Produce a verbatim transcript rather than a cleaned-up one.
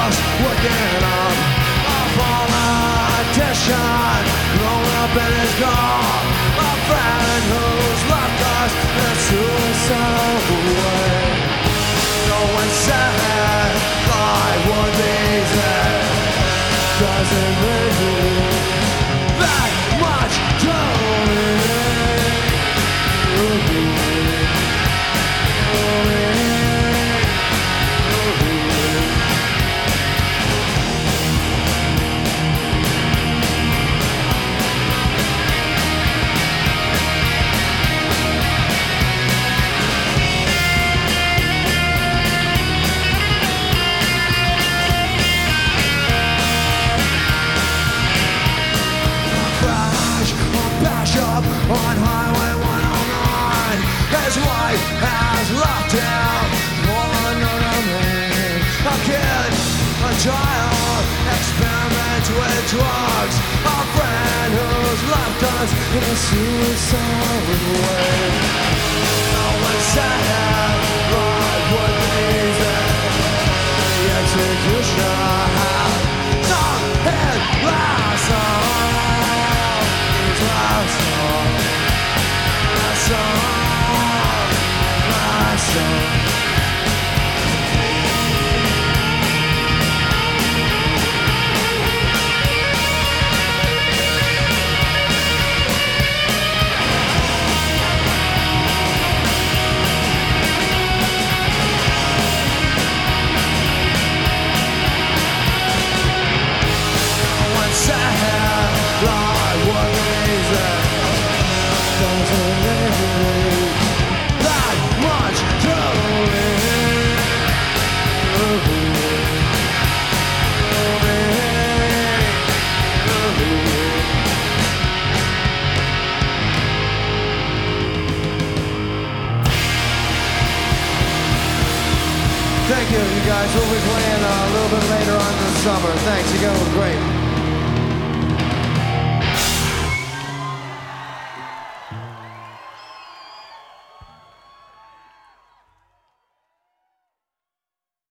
just waking up. A politician grown up in his car. A friend who's left us in a suicidal way. No one said life would be easy. Doesn't really that much to me. On Highway one oh nine, his wife has left him for another man. A kid, a child, experiments with drugs. A friend who's left us in a suicidal way. No one said life would be easy. The executioner had not his last song. His last song. My son. No one said life was easy. Doesn't really that much to me. Thank you, you guys. We'll be playing uh, a little bit later on this summer. Thanks, you guys were great.